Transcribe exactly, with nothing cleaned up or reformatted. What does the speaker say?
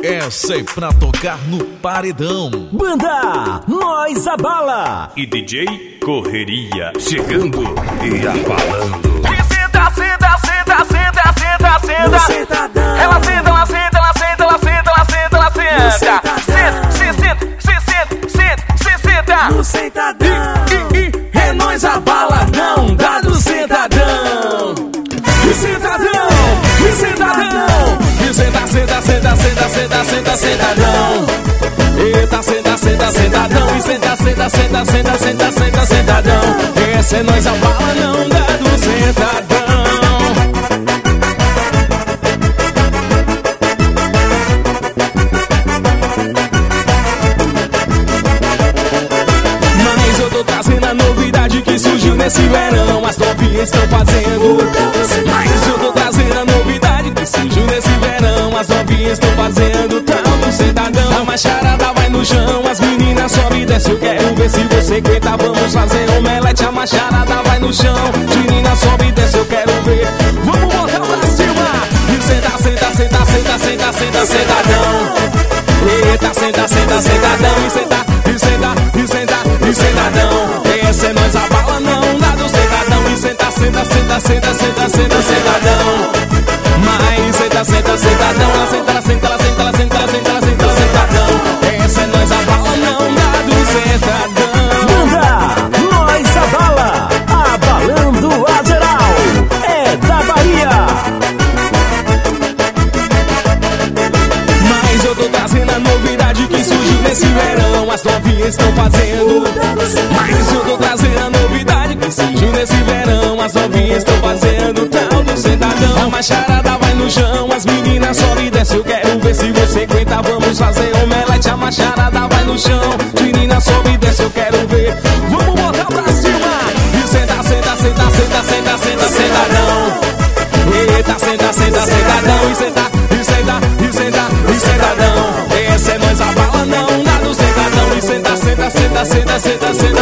Essa é pra tocar no paredão. Banda Nós Abala e D J Correria chegando e abalando. E senta, senta, senta, senta, senta, senta. Sentadão. Ela senta, ela senta, ela senta, ela senta, ela senta, ela senta. Sentadão. Senta, se senta, se senta, senta, se senta. No sentadão. E, e, e, é Nós Abala, não dá do sentadão. E sentadão, e sentadão. e senta, senta, senta, senta, senta, senta, sentadão. Eita, senta, senta, sentadão. E senta, senta, senta, senta, senta, senta, sentadão. Essa é Nós Abala, não dá do sentadão. Mas eu tô trazendo a novidade que surgiu nesse verão. As novinhas estão fazendo. Mas eu tô trazendo a novidade que surgiu nesse verão. As novinhas estão fazendo tal do sentadão. A macharada vai no chão, as meninas sobe e desce. Eu quero ver se você aguenta, vamos fazer omelete. A macharada vai no chão, menina sobe e desce. Eu quero ver, vamos botar pra cima. E senta, senta, senta, senta, senta, senta, sentadão. Eita, senta, senta, sentadão. E senta, e senta, e senta, e sentadão. Essa é Nós Abala, não dá do sentadão. E senta, senta, senta, senta, senta, senta, sentadão. Mas senta, senta, sentadão. Ela senta, ela senta, ela senta, ela senta, ela senta, ela senta, ela sentadão. Essa é Nós Abala, não dá do sentadão. Banda Nós Abala, abalando a geral. É da Bahia. Mas eu tô trazendo a novidade que surgiu nesse verão. As novinhas estão fazendo. Mas eu tô trazendo a novidade que surgiu nesse verão. As novinhas estão fazendo tal do sentadão. A macharada vai no chão, as meninas sobe e desce. Eu quero ver se você aguenta, vamos fazer omelete. A macharada vai no chão, menina sobe e desce. Eu quero ver, vamos botar pra cima. E senta, senta, senta, senta, senta, senta, sentadão. Eita, senta, senta, sentadão. E senta, e senta, e senta, e sentadão. Essa é Nós Abala, não dá do sentadão. E senta, senta, senta, senta, senta, senta.